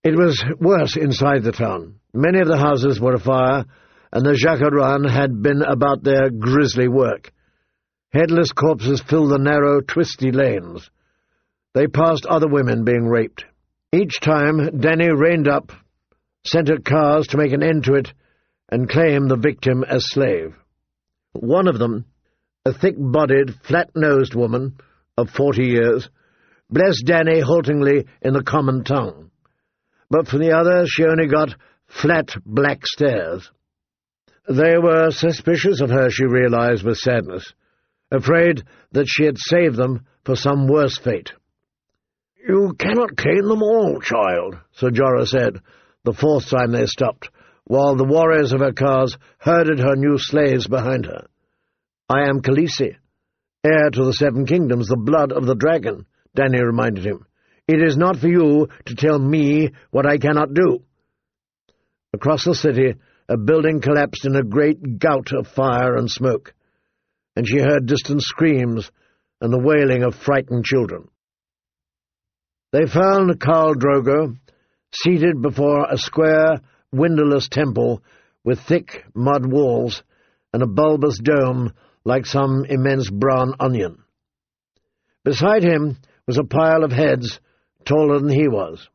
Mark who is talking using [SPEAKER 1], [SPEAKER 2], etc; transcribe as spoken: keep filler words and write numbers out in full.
[SPEAKER 1] It was worse inside the town. Many of the houses were afire, and the Jacqueron had been about their grisly work. Headless corpses filled the narrow, twisty lanes. They passed other women being raped. Each time, Danny reined up, sent her cars to make an end to it, and claim the victim as slave. One of them, a thick-bodied, flat-nosed woman of forty years, blessed Danny haltingly in the common tongue. But from the other she only got flat black stares. They were suspicious of her, she realized with sadness, afraid that she had saved them for some worse fate. "You cannot claim them all, child," Sir Jorah said, the fourth time they stopped, while the warriors of her cars herded her new slaves behind her. "I am Khaleesi, heir to the Seven Kingdoms, the blood of the dragon," Danny reminded him. "It is not for you to tell me what I cannot do." Across the city, a building collapsed in a great gout of fire and smoke, and she heard distant screams and the wailing of frightened children. They found Khal Drogo seated before a square, windowless temple with thick mud walls and a bulbous dome like some immense brown onion. Beside him was a pile of heads taller than he was.